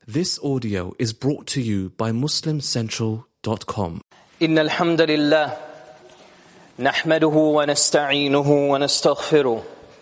This audio is brought to you by MuslimCentral.com. إن الحمد لله نحمده ونستعينه ونستغفره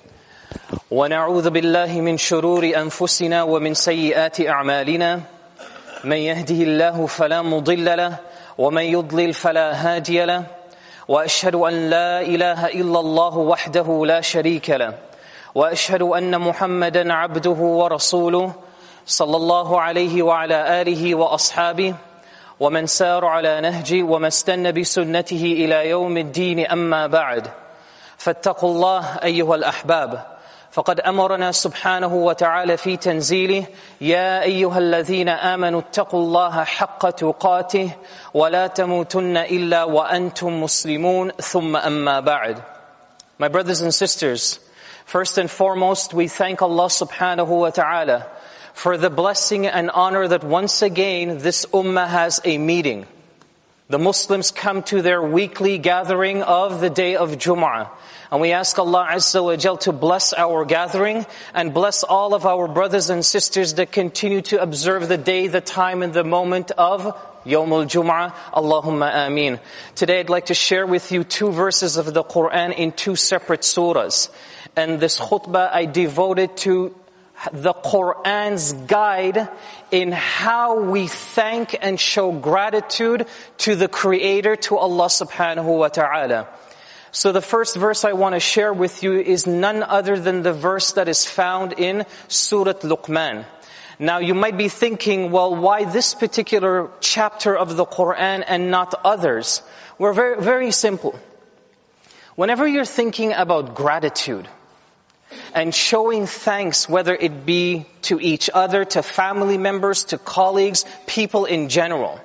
ونعوذ بالله من شرور أنفسنا ومن سيئات أعمالنا من يهده الله فلا مضل له ومن يضلل فلا هادي له وأشهد أن لا إله إلا الله وحده لا شريك له وأشهد أن محمدا عبده ورسوله صلى الله عليه وعلى آله وأصحابه ومن سار على نهجه وما استنى بسنته إلى يوم الدين أما بعد فاتقوا الله أيها الأحباب فقد أمرنا سبحانه وتعالى في تنزيله يا أيها الذين آمنوا اتقوا الله حق تقاته ولا تموتن إلا وأنتم مسلمون ثم أما بعد. My brothers and sisters, first and foremost we thank Allah subhanahu wa ta'ala for the blessing and honor that once again this ummah has a meeting. The Muslims come to their weekly gathering of the day of Jum'ah. And we ask Allah Azza wa Jal to bless our gathering and bless all of our brothers and sisters that continue to observe the day, the time and the moment of Yawmul Jum'ah. Allahumma ameen. Today I'd like to share with you two verses of the Quran in two separate surahs. And this khutbah I devoted to the Quran's guide in how we thank and show gratitude to the Creator, to Allah subhanahu wa ta'ala. So the first verse I want to share with you is none other than the verse that is found in Surah Luqman. Now you might be thinking, well, why this particular chapter of the Quran and not others? We're very, very simple. Whenever you're thinking about gratitude, and showing thanks, whether it be to each other, to family members, to colleagues, people in general.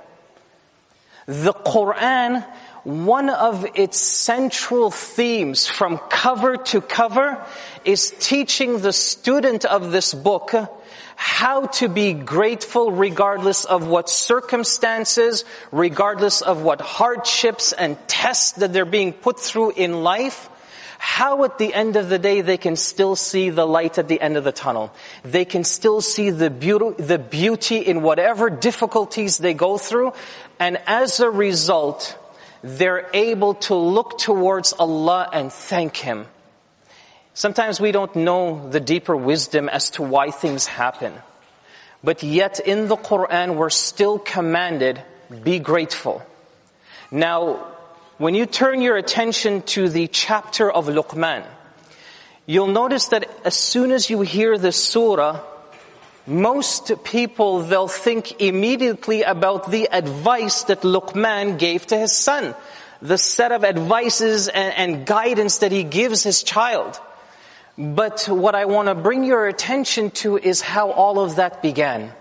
The Quran, one of its central themes from cover to cover is teaching the student of this book how to be grateful regardless of what circumstances, regardless of what hardships and tests that they're being put through in life. How at the end of the day they can still see the light at the end of the tunnel. They can still see the beauty in whatever difficulties they go through. And as a result, they're able to look towards Allah and thank Him. Sometimes we don't know the deeper wisdom as to why things happen. But yet in the Quran we're still commanded, be grateful. Now, when you turn your attention to the chapter of Luqman, you'll notice that as soon as you hear the surah, most people, they'll think immediately about the advice that Luqman gave to his son. The set of advices and guidance that he gives his child. But what I want to bring your attention to is how all of that began.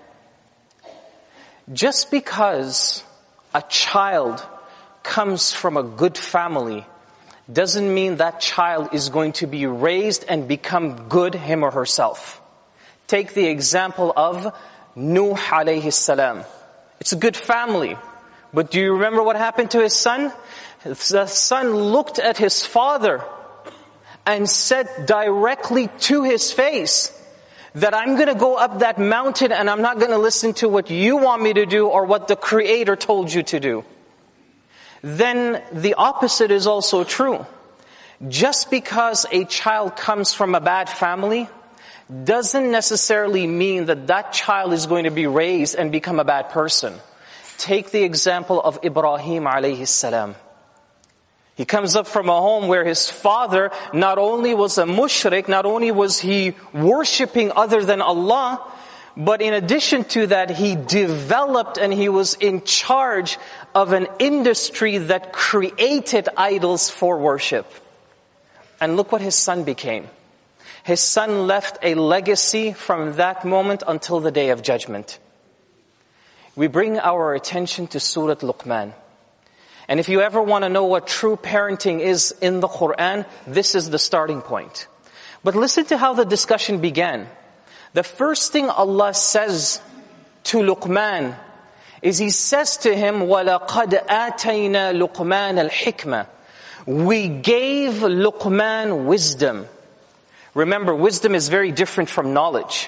Just because a child comes from a good family doesn't mean that child is going to be raised and become good him or herself. Take the example of Nuh alayhi salam. It's a good family. But do you remember what happened to his son? The son looked at his father and said directly to his face that I'm going to go up that mountain and I'm not going to listen to what you want me to do or what the Creator told you to do. Then the opposite is also true. Just because a child comes from a bad family doesn't necessarily mean that that child is going to be raised and become a bad person. Take the example of Ibrahim alayhi salam. He comes up from a home where his father not only was a mushrik, not only was he worshipping other than Allah, but in addition to that, he developed and he was in charge of an industry that created idols for worship. And look what his son became. His son left a legacy from that moment until the Day of Judgment. We bring our attention to Surah Luqman. And if you ever want to know what true parenting is in the Quran, this is the starting point. But listen to how the discussion began. The first thing Allah says to Luqman is He says to him, وَلَقَدْ آتَيْنَا لُقْمَانَ الْحِكْمَةِ. We gave Luqman wisdom. Remember, wisdom is very different from knowledge.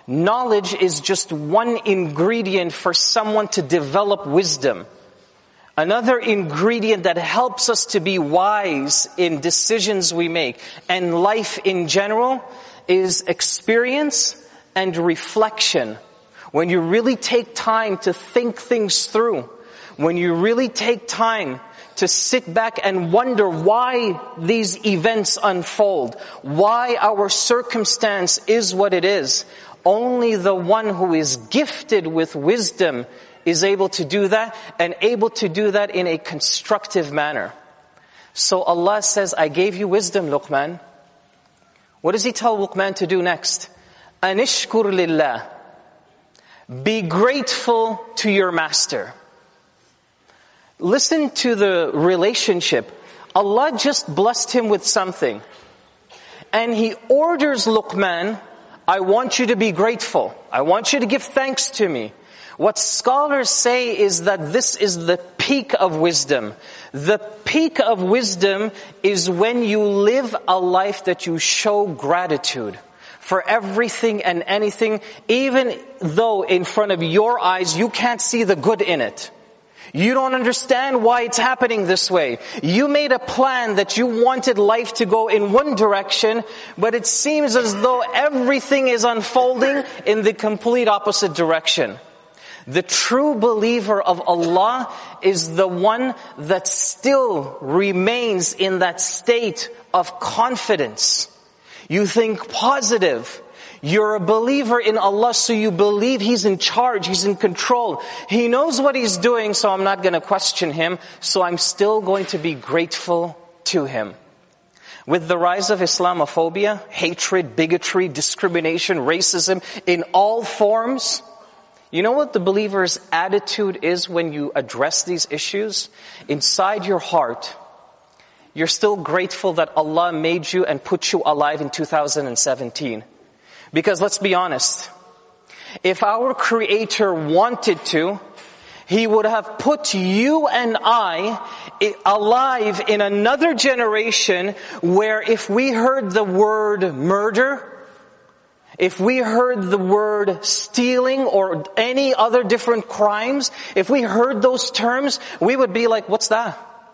Knowledge is just one ingredient for someone to develop wisdom. Another ingredient that helps us to be wise in decisions we make and life in general is experience and reflection. When you really take time to think things through, when you really take time to sit back and wonder why these events unfold, why our circumstance is what it is, only the one who is gifted with wisdom is able to do that, and able to do that in a constructive manner. So Allah says, I gave you wisdom, Luqman. What does He tell Luqman to do next? Anishkur lillah. Be grateful to your master. Listen to the relationship. Allah just blessed him with something. And He orders Luqman, I want you to be grateful. I want you to give thanks to me. What scholars say is that this is the peak of wisdom. The peak of wisdom is when you live a life that you show gratitude for everything and anything, even though in front of your eyes you can't see the good in it. You don't understand why it's happening this way. You made a plan that you wanted life to go in one direction, but it seems as though everything is unfolding in the complete opposite direction. The true believer of Allah is the one that still remains in that state of confidence. You think positive. You're a believer in Allah, so you believe He's in charge, He's in control. He knows what He's doing, so I'm not going to question Him, so I'm still going to be grateful to Him. With the rise of Islamophobia, hatred, bigotry, discrimination, racism in all forms, you know what the believer's attitude is when you address these issues? Inside your heart, you're still grateful that Allah made you and put you alive in 2017. Because let's be honest, if our Creator wanted to, He would have put you and I alive in another generation where if we heard the word murder, if we heard the word stealing or any other different crimes, if we heard those terms, we would be like, what's that?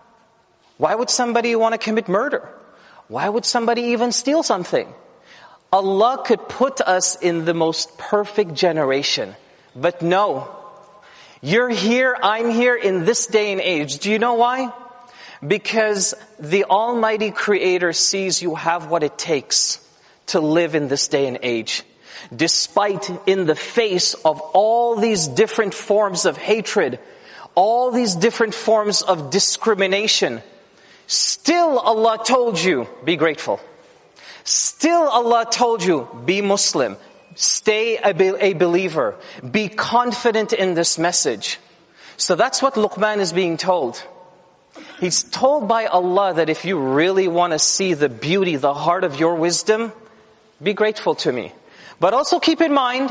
Why would somebody want to commit murder? Why would somebody even steal something? Allah could put us in the most perfect generation. But no. You're here, I'm here in this day and age. Do you know why? Because the Almighty Creator sees you have what it takes to live in this day and age. Despite in the face of all these different forms of hatred, all these different forms of discrimination, still Allah told you, be grateful. Still Allah told you, be Muslim, stay a believer, be confident in this message. So that's what Luqman is being told. He's told by Allah that if you really want to see the beauty, the heart of your wisdom, be grateful to me. But also keep in mind,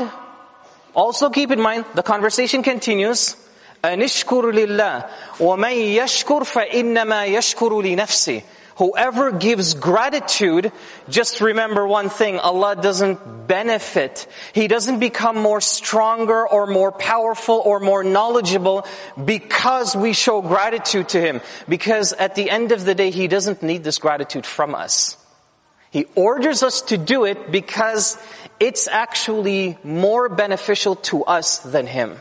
the conversation continues, أَنِشْكُرُ لِلَّهِ وَمَنْ يَشْكُرْ فَإِنَّمَا يَشْكُرُ لِنَفْسِهِ. Whoever gives gratitude, just remember one thing, Allah doesn't benefit. He doesn't become more stronger or more powerful or more knowledgeable because we show gratitude to Him. Because at the end of the day, He doesn't need this gratitude from us. He orders us to do it because it's actually more beneficial to us than Him.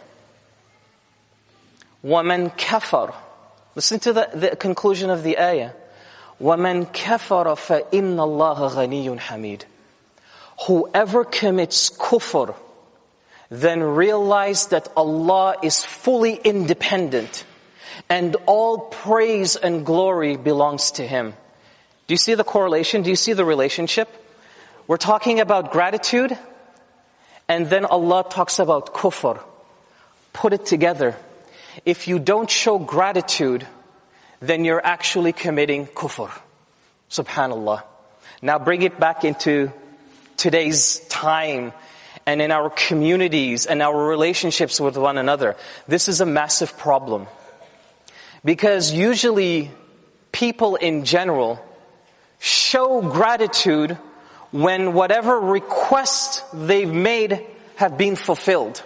وَمَنْ كَفَرَ. Listen to the conclusion of the ayah. وَمَنْ كَفَرَ فَإِنَّ اللَّهَ غَنِيٌّ حَمِيدٌ. Whoever commits kufr, then realize that Allah is fully independent and all praise and glory belongs to Him. Do you see the correlation? Do you see the relationship? We're talking about gratitude, and then Allah talks about kufr. Put it together. If you don't show gratitude, then you're actually committing kufr. Subhanallah. Now bring it back into today's time and in our communities and our relationships with one another. This is a massive problem. Because usually people in general show gratitude when whatever request they've made have been fulfilled.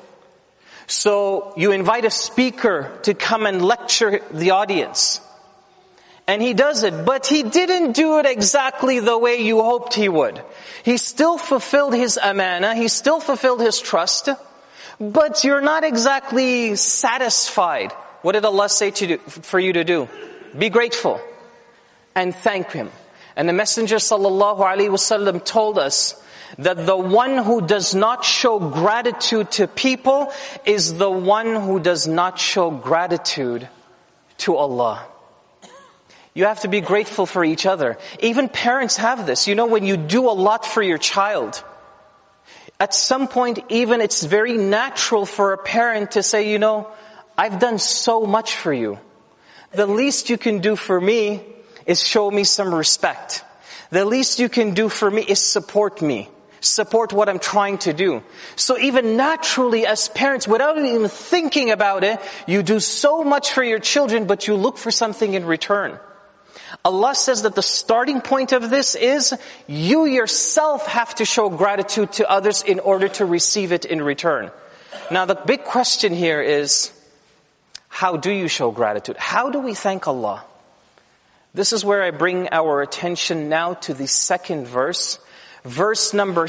So you invite a speaker to come and lecture the audience. And he does it, but he didn't do it exactly the way you hoped he would. He still fulfilled his amana, he still fulfilled his trust, but you're not exactly satisfied. What did Allah say for you to do? Be grateful and thank Him. And the Messenger sallallahu alaihi wasallam told us that the one who does not show gratitude to people is the one who does not show gratitude to Allah. You have to be grateful for each other. Even parents have this. You know, when you do a lot for your child, at some point even it's very natural for a parent to say, you know, I've done so much for you. The least you can do for me is show me some respect. The least you can do for me is support me. Support what I'm trying to do. So even naturally as parents, without even thinking about it, you do so much for your children, but you look for something in return. Allah says that the starting point of this is you yourself have to show gratitude to others in order to receive it in return. Now the big question here is, how do you show gratitude? How do we thank Allah? This is where I bring our attention now to the second verse. Verse number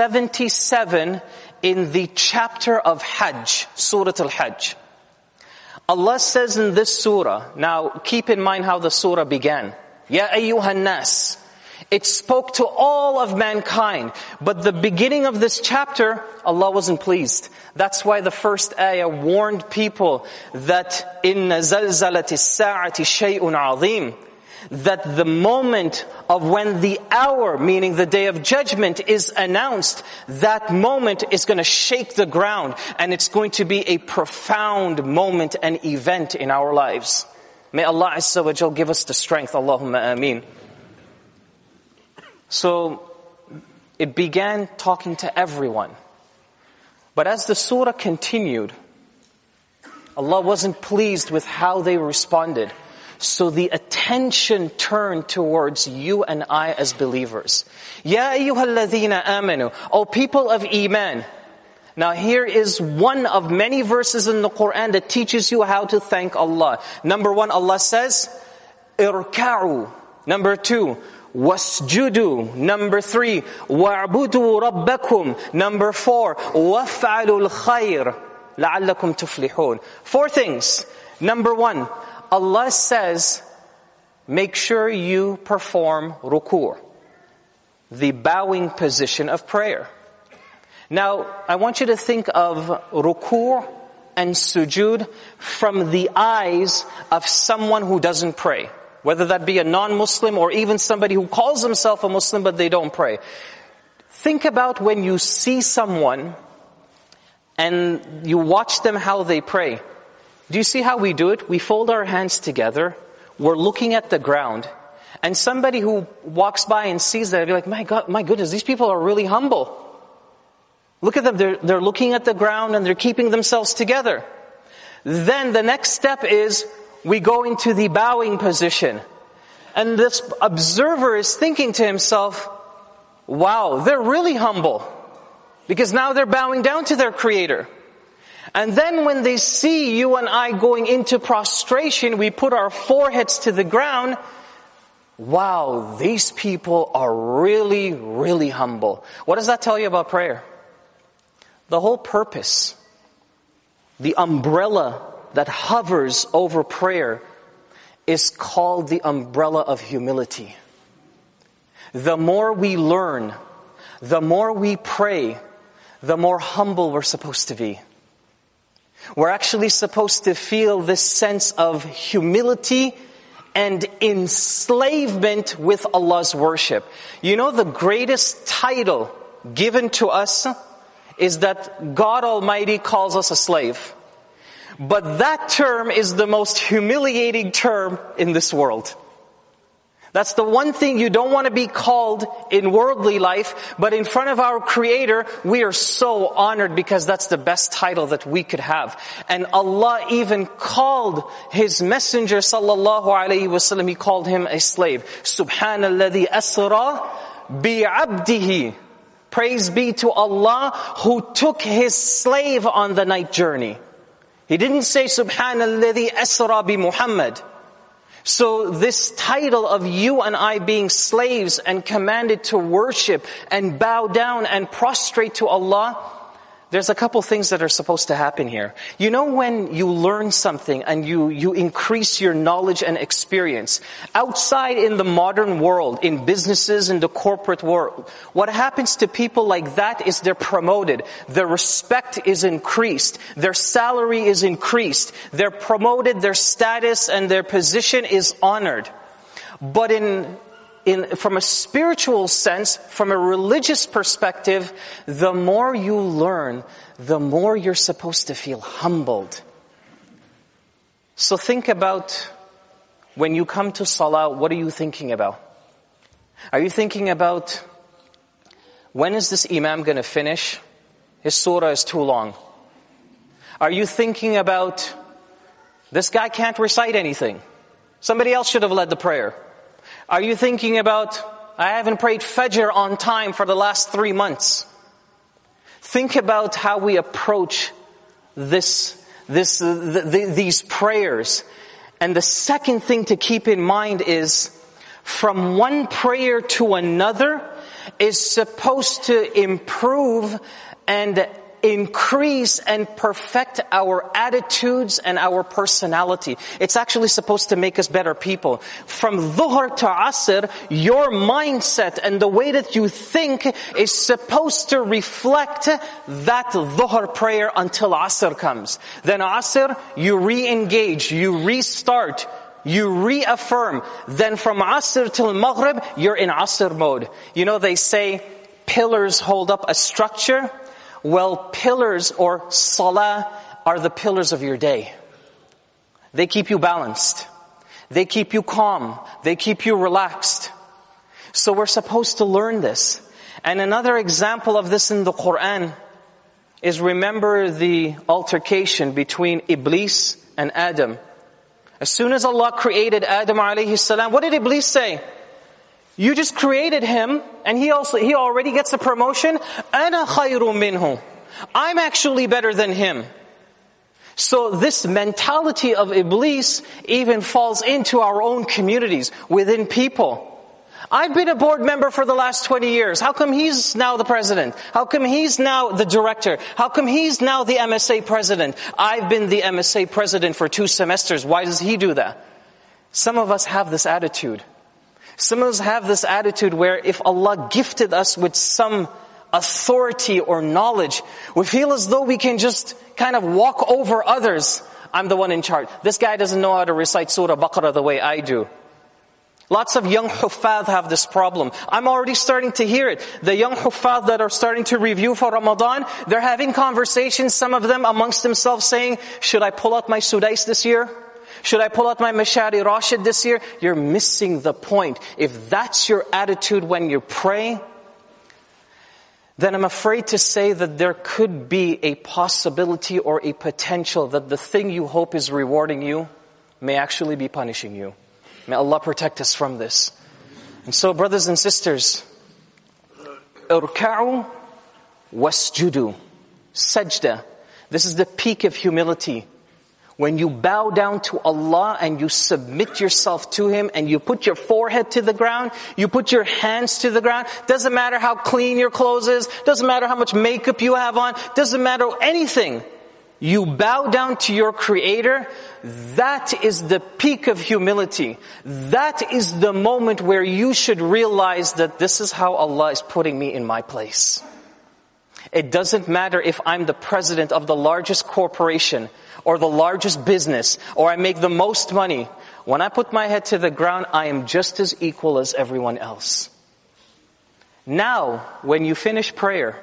77 in the chapter of Hajj, Surah Al-Hajj. Allah says in this surah, now keep in mind how the surah began. Ya ayyuhan nas. It spoke to all of mankind. But the beginning of this chapter, Allah wasn't pleased. That's why the first ayah warned people that inna zalzalati as-sa'ati shay'un 'azim. That the moment of when the hour, meaning the day of judgment, is announced, that moment is going to shake the ground, and it's going to be a profound moment and event in our lives. May Allah Azza wa Jal give us the strength. Allahumma ameen. So, it began talking to everyone. But as the surah continued, Allah wasn't pleased with how they responded. So the attention turned towards you and I as believers. Ya ayyuhalladhina amanu. O people of Iman. Now here is one of many verses in the Quran that teaches you how to thank Allah. Number 1, Allah says, irka'u. Number 2, wasjudu. Number 3, wa'budu rabbakum. Number 4, waf'alul khayr la'allakum tuflihun. 4 things. Number 1, Allah says, make sure you perform ruku', the bowing position of prayer. Now, I want you to think of ruku' and sujud from the eyes of someone who doesn't pray. Whether that be a non-Muslim or even somebody who calls himself a Muslim but they don't pray. Think about when you see someone and you watch them how they pray. Do you see how we do it? We fold our hands together. We're looking at the ground. And somebody who walks by and sees that, they'll be like, my God, my goodness, these people are really humble. Look at them. They're looking at the ground and they're keeping themselves together. Then the next step is we go into the bowing position. And this observer is thinking to himself, wow, they're really humble. Because now they're bowing down to their Creator. And then when they see you and I going into prostration, we put our foreheads to the ground. Wow, these people are really, really humble. What does that tell you about prayer? The whole purpose, the umbrella that hovers over prayer is called the umbrella of humility. The more we learn, the more we pray, the more humble we're supposed to be. We're actually supposed to feel this sense of humility and enslavement with Allah's worship. You know, the greatest title given to us is that God Almighty calls us a slave. But that term is the most humiliating term in this world. That's the one thing you don't want to be called in worldly life, but in front of our Creator, we are so honored because that's the best title that we could have. And Allah even called His Messenger sallallahu alaihi wasallam, He called him a slave. Subhanalladhi asra bi'abdihi. Praise be to Allah who took His slave on the night journey. He didn't say, Subhanalladhi asra bi Muhammad. So this title of you and I being slaves and commanded to worship and bow down and prostrate to Allah, there's a couple things that are supposed to happen here. You know, when you learn something and you increase your knowledge and experience, outside in the modern world, in businesses, in the corporate world, what happens to people like that is they're promoted. Their respect is increased. Their salary is increased. They're promoted, their status and their position is honored. But from a spiritual sense, from a religious perspective, the more you learn, the more you're supposed to feel humbled. So think about when you come to Salah, what are you thinking about? Are you thinking about, when is this Imam going to finish? His surah is too long. Are you thinking about, this guy can't recite anything. Somebody else should have led the prayer. Are you thinking about, I haven't prayed Fajr on time for the last 3 months? Think about how we approach these prayers. And the second thing to keep in mind is, from one prayer to another is supposed to improve and increase and perfect our attitudes and our personality. It's actually supposed to make us better people. From Dhuhr to Asr, your mindset and the way that you think is supposed to reflect that Dhuhr prayer until Asr comes. Then Asr, you re-engage, you restart, you reaffirm. Then from Asr till Maghrib, you're in Asr mode. You know, they say pillars hold up a structure. Well, pillars or salah are the pillars of your day. They keep you balanced. They keep you calm. They keep you relaxed. So we're supposed to learn this. And another example of this in the Quran is, remember the altercation between Iblis and Adam. As soon as Allah created Adam alayhi salam, what did Iblis say? You just created him, and he already gets a promotion. Ana khayru minhu. I'm actually better than him. So this mentality of Iblis even falls into our own communities, within people. I've been a board member for the last 20 years. How come he's now the president? How come he's now the director? How come he's now the MSA president? I've been the MSA president for 2 semesters. Why does he do that? Some of us have this attitude. Some of us have this attitude where if Allah gifted us with some authority or knowledge, we feel as though we can just kind of walk over others. I'm the one in charge. This guy doesn't know how to recite Surah Baqarah the way I do. Lots of young huffaz have this problem. I'm already starting to hear it. The young huffaz that are starting to review for Ramadan, they're having conversations, some of them amongst themselves saying, should I pull out my Sudais this year? Should I pull out my Mashari Rashid this year? You're missing the point. If that's your attitude when you pray, then I'm afraid to say that there could be a possibility or a potential that the thing you hope is rewarding you may actually be punishing you. May Allah protect us from this. And so, brothers and sisters, irka'u wasjudu. Sajda. This is the peak of humility. When you bow down to Allah and you submit yourself to Him and you put your forehead to the ground, you put your hands to the ground, doesn't matter how clean your clothes is, doesn't matter how much makeup you have on, doesn't matter anything. You bow down to your Creator. That is the peak of humility. That is the moment where you should realize that this is how Allah is putting me in my place. It doesn't matter if I'm the president of the largest corporation or the largest business, or I make the most money. When I put my head to the ground, I am just as equal as everyone else. Now, when you finish prayer,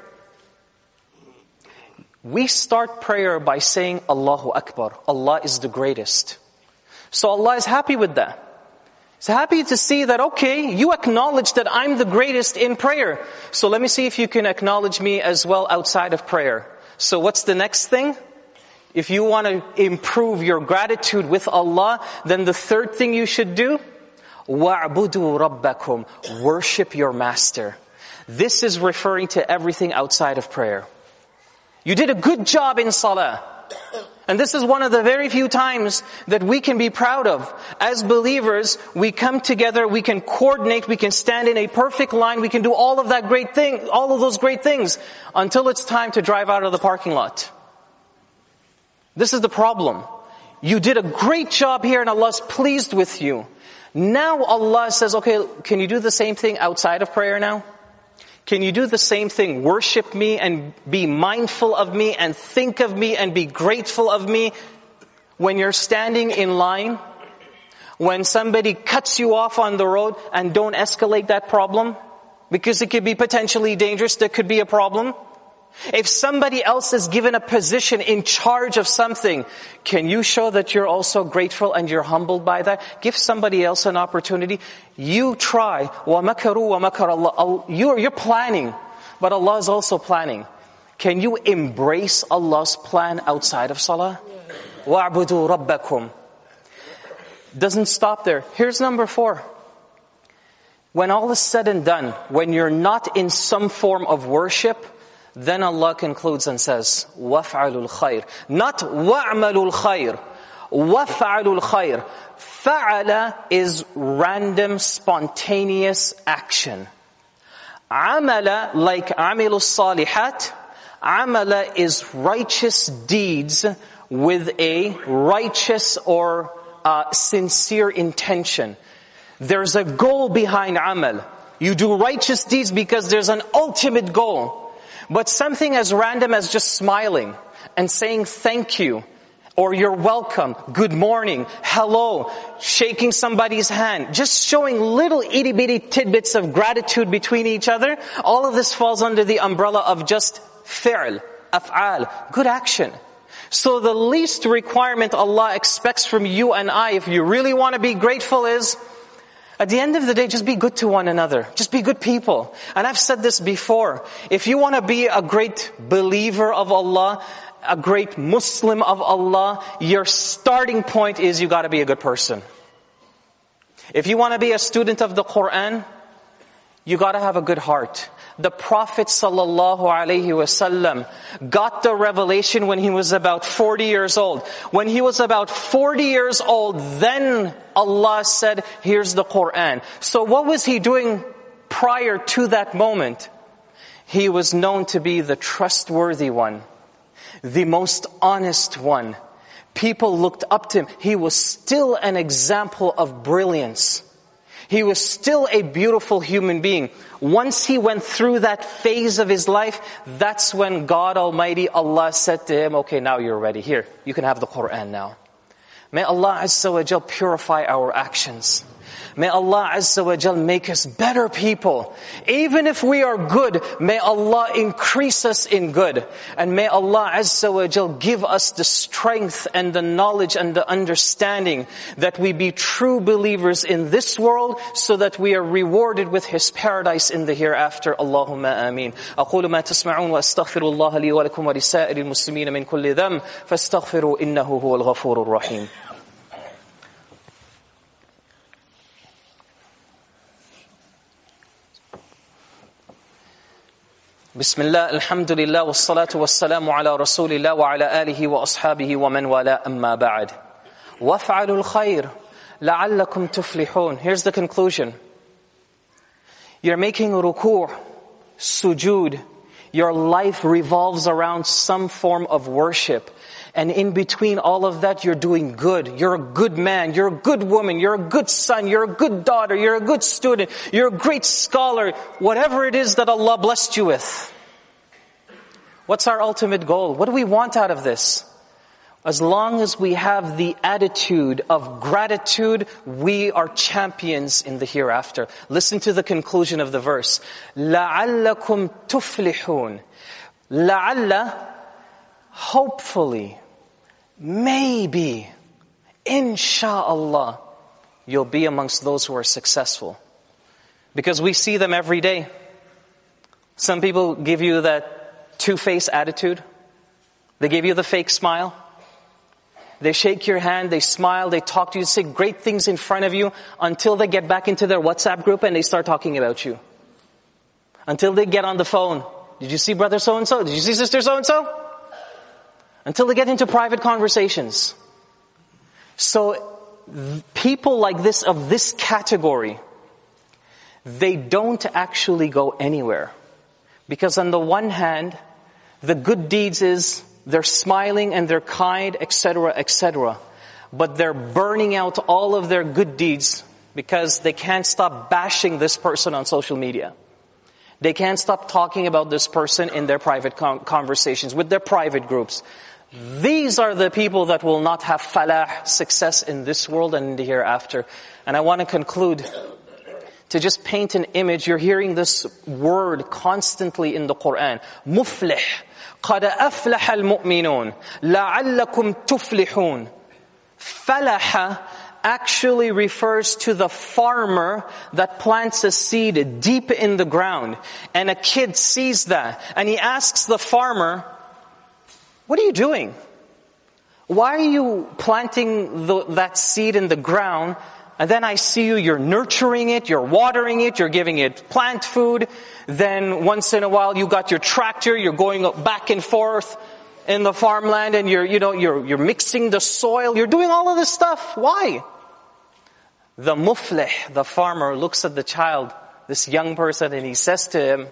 we start prayer by saying Allahu Akbar. Allah is the greatest. So Allah is happy with that. He's happy to see that, okay, you acknowledge that I'm the greatest in prayer. So let me see if you can acknowledge me as well outside of prayer. So what's the next thing? If you want to improve your gratitude with Allah, then the third thing you should do, وَاعْبُدُوا رَبَّكُمْ. Worship your master. This is referring to everything outside of prayer. You did a good job in salah. And this is one of the very few times that we can be proud of. As believers, we come together, we can coordinate, we can stand in a perfect line, we can do all of those great things until it's time to drive out of the parking lot. This is the problem. You did a great job here and Allah's pleased with you. Now Allah says, okay, can you do the same thing outside of prayer now? Can you do the same thing? Worship me and be mindful of me and think of me and be grateful of me when you're standing in line, when somebody cuts you off on the road, and don't escalate that problem because it could be potentially dangerous. There could be a problem. If somebody else is given a position in charge of something, can you show that you're also grateful and you're humbled by that? Give somebody else an opportunity. You try. وَمَكَرُوا وَمَكَرَ اللَّهُ. You're planning, but Allah is also planning. Can you embrace Allah's plan outside of salah? وَاعْبُدُوا رَبَّكُمْ. Doesn't stop there. Here's number 4. When all is said and done, when you're not in some form of worship, then Allah concludes and says, وَافْعَلُوا الْخَيْرِ. Not وَاعْمَلُوا الْخَيْرِ. وَافْعَلُوا الْخَيْرِ. فَعَلَ is random, spontaneous action. عَمَلَ, like عَمِلُوا الصَّالِحَاتِ. عَمَلَ is righteous deeds with a righteous or sincere intention. There's a goal behind amal. You do righteous deeds because there's an ultimate goal. But something as random as just smiling and saying thank you, or you're welcome, good morning, hello, shaking somebody's hand, just showing little itty bitty tidbits of gratitude between each other, all of this falls under the umbrella of just fi'l, af'al, good action. So the least requirement Allah expects from you and I, if you really want to be grateful, is at the end of the day, just be good to one another. Just be good people. And I've said this before. If you want to be a great believer of Allah, a great Muslim of Allah, your starting point is you got to be a good person. If you want to be a student of the Quran, you got to have a good heart. The Prophet ﷺ got the revelation when he was about 40 years old. When he was about 40 years old, then Allah said, here's the Quran. So what was he doing prior to that moment? He was known to be the trustworthy one, the most honest one. People looked up to him. He was still an example of brilliance. He was still a beautiful human being. Once he went through that phase of his life, that's when God Almighty, Allah said to him, okay, now you're ready. Here, you can have the Quran now. May Allah Azza wa Jal purify our actions. May Allah Azza wa Jal make us better people. Even if we are good, may Allah increase us in good. And may Allah Azza wa Jal give us the strength and the knowledge and the understanding that we be true believers in this world so that we are rewarded with His paradise in the hereafter. Allahumma ameen. أقول ما تسمعون وأستغفر الله لي ولكم ولسائر المسلمين من كل ذنب فاستغفروا إنه هو الغفور الرحيم. بسم الله الحمد لله والصلاة والسلام على رسول الله وعلى آله وأصحابه ومن والاه أما بعد وافعلوا الخير لعلكم تفلحون. Here's the conclusion. You're making ruku', sujood. Your life revolves around some form of worship. And in between all of that, you're doing good. You're a good man. You're a good woman. You're a good son. You're a good daughter. You're a good student. You're a great scholar. Whatever it is that Allah blessed you with. What's our ultimate goal? What do we want out of this? As long as we have the attitude of gratitude, we are champions in the hereafter. Listen to the conclusion of the verse. لَعَلَّكُمْ تُفْلِحُونَ. لَعَلَّ, hopefully, maybe, insha'Allah, you'll be amongst those who are successful. Because we see them every day. Some people give you that two-faced attitude. They give you the fake smile. They shake your hand, they smile, they talk to you, say great things in front of you until they get back into their WhatsApp group and they start talking about you. Until they get on the phone. Did you see brother so-and-so? Did you see sister so-and-so? Until they get into private conversations. So people like this, of this category, they don't actually go anywhere. Because on the one hand, the good deeds is they're smiling and they're kind, etc., etc. But they're burning out all of their good deeds because they can't stop bashing this person on social media. They can't stop talking about this person in their private conversations, with their private groups. These are the people that will not have falah, success in this world and in the hereafter. And I want to conclude to just paint an image. You're hearing this word constantly in the Quran. Muflih. قَدْ أَفْلَحَ الْمُؤْمِنُونَ لَعَلَّكُمْ تُفْلِحُونَ. Falah actually refers to the farmer that plants a seed deep in the ground. And a kid sees that. And he asks the farmer, what are you doing? Why are you planting that seed in the ground? And then I see you're nurturing it, you're watering it, you're giving it plant food. Then once in a while you got your tractor, you're going back and forth in the farmland and you're mixing the soil. You're doing all of this stuff. Why? The muflih, the farmer, looks at the child, this young person, and he says to him,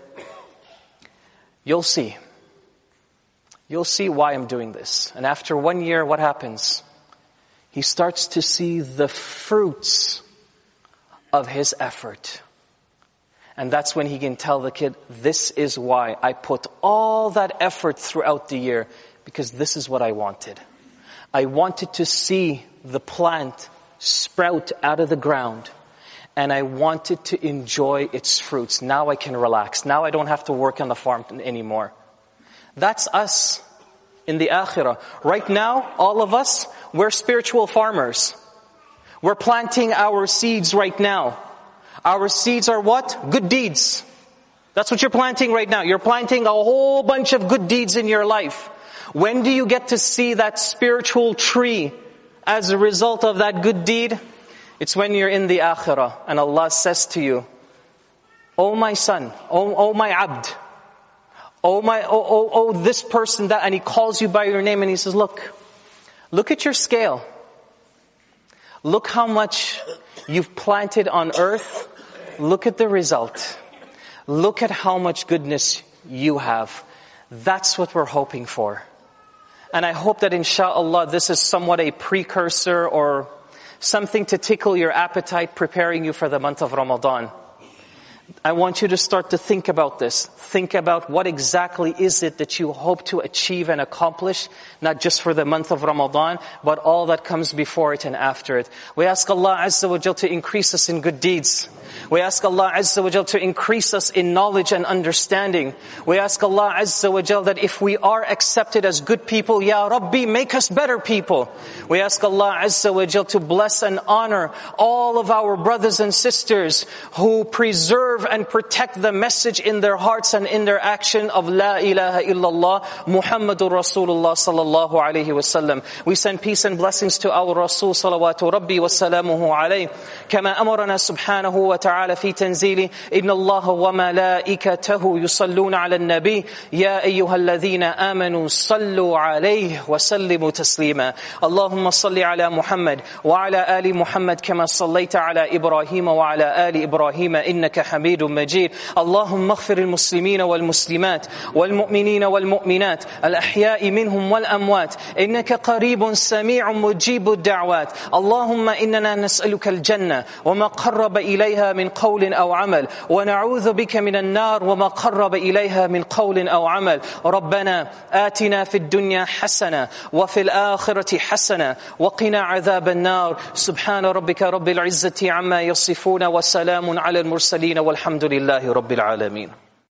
you'll see. You'll see why I'm doing this. And after 1 year, what happens? He starts to see the fruits of his effort. And that's when he can tell the kid, this is why I put all that effort throughout the year, because this is what I wanted. I wanted to see the plant sprout out of the ground, and I wanted to enjoy its fruits. Now I can relax. Now I don't have to work on the farm anymore. That's us in the akhirah. Right now, all of us, we're spiritual farmers. We're planting our seeds right now. Our seeds are what? Good deeds. That's what you're planting right now. You're planting a whole bunch of good deeds in your life. When do you get to see that spiritual tree as a result of that good deed? It's when you're in the akhirah and Allah says to you, oh my son, oh my abd, oh this person that, and He calls you by your name and He says, look at your scale. Look how much you've planted on earth. Look at the result. Look at how much goodness you have. That's what we're hoping for. And I hope that inshallah this is somewhat a precursor or something to tickle your appetite, preparing you for the month of Ramadan. I want you to start to think about this. Think about what exactly is it that you hope to achieve and accomplish, not just for the month of Ramadan, but all that comes before it and after it. We ask Allah Azza wa Jal to increase us in good deeds. We ask Allah Azza wa Jal to increase us in knowledge and understanding. We ask Allah Azza wa Jal that if we are accepted as good people, Ya Rabbi, make us better people. We ask Allah Azza wa Jal to bless and honor all of our brothers and sisters who preserve and protect the message in their hearts and in their action of La ilaha illallah Muhammadur Rasulullah sallallahu alayhi wasallam. We send peace and blessings to our Rasul salawatu Rabbi wa salamuhu alayhi. Kama amarana subhanahu wa ta'ala fi tanzili. Inna Allah wa malaikatahu yusalluna ala nabi. Ya ayyuhalladhina amanu sallu alayhi wa sallimu taslima. Allahumma salli ala Muhammad wa ala ali Muhammad kama sallaita ala Ibrahim wa ala ali Ibrahim innaka hamid مجيد. اللهم اغفر المسلمين والمسلمات والمؤمنين والمؤمنات الأحياء منهم والأموات إنك قريب سميع مجيب الدعوات. اللهم إننا نسألك الجنة وما قرب إليها من قول أو عمل ونعوذ بك من النار وما قرب إليها من قول أو عمل. ربنا آتنا في الدنيا حسنة وفي الآخرة حسنة وقنا عذاب النار. سبحان ربك رب العزة عما يصفون وسلام على المرسلين والحمد لله رب العالمين.